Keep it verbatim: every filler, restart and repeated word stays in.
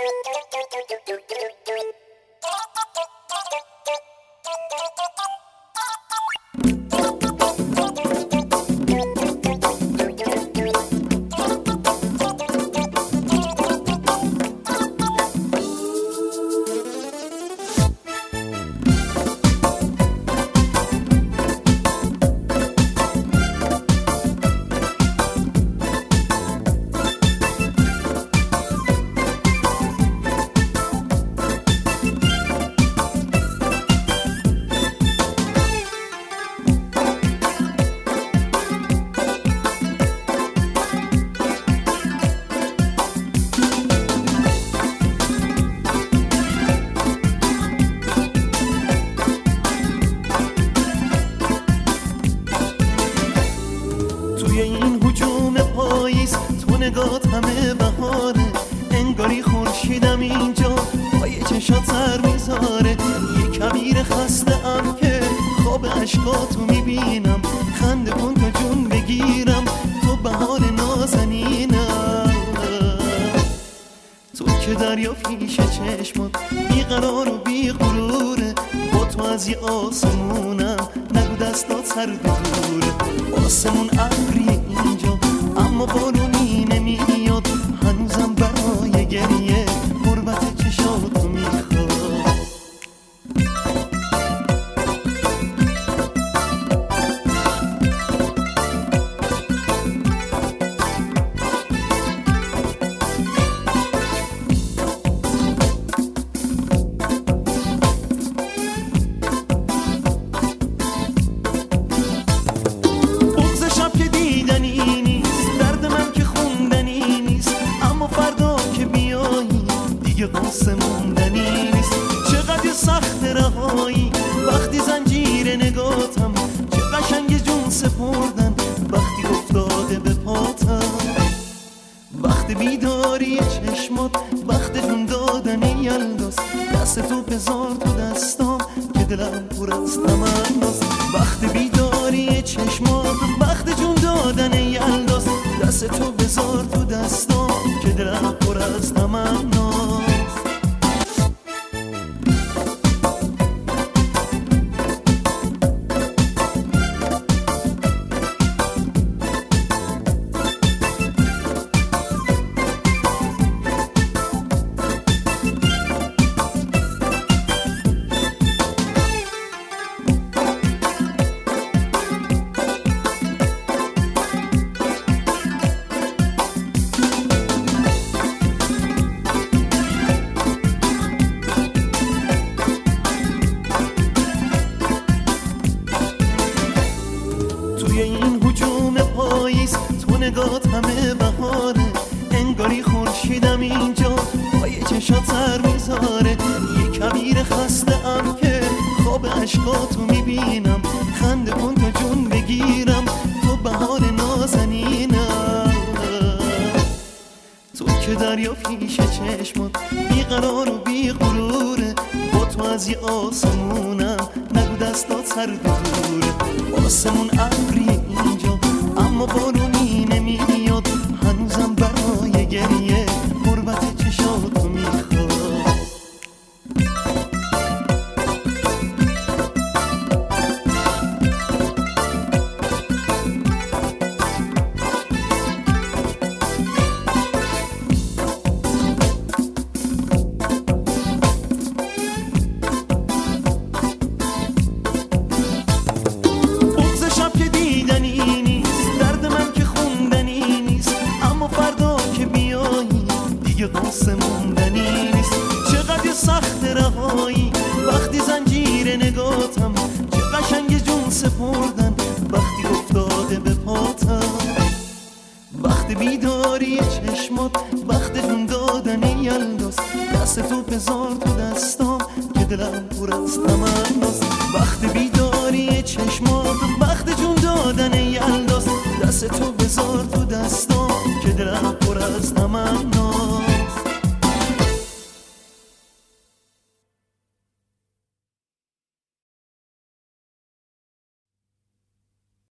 نگات همه بهاره، انگاری خورشیدم اینجا با یه چشات سر میذاره. یه کبیر خسته ام که خواب عشقاتو میبینم، خنده کن تا جون بگیرم، تو بهار نازنینم. تو که دریا پیش چشمات بیقرار و بیغروره، با تو از یه آسمونم نگو دستات سر دوره. آسمون ابری اینجا اما بارونی نمیاد، هنوزم برای گریه غربت چشاتو میخواد. قصه موندنی نیست، چقدر سخت رهایی وقتی زنجیر نگاتم، چه قشنگ جون سپردن وقتی افتاده به پاتم. وقت بیداری چشمات وقت جون دادن یلداست، دست تو بذار تو دستام که دلم پر از تمناست. وقت بیداری چشمات وقت جون دادن یلداست، دست تو بذار تو دستام که دلم پر از تمناست. نگات همه بهاره، انگاری خورشیدم اینجا با یه چشات سر میذاره. یه کبیر خسته ام که خواب عشقاتو میبینم، خنده کن تا جون بگیرم، تو بهار نازنینم. تو که دریا پیش چشمات بیقرار و بیغروره، با تو از یه آسمونم نگو دستات سر دوره. آسمون ابری اینجا اما بارونی نمیاد، هنوزم برای گریه غربت چشاتو میخواد. قصه موندنی نیست، چقدر سخت رهایی وقتی زنجیر نگاتم، چه قشنگ جون سپردن وقتی افتاده به پاتم. وقت بیداری چشمات وقت جون دادن یلداست، دست تو بذار تو دستام که دلم پر از تمناست. وقت بیداری چشمات وقت جون دادن یلداست، دست تو بذار تو دستام که دلم پر از تمناست.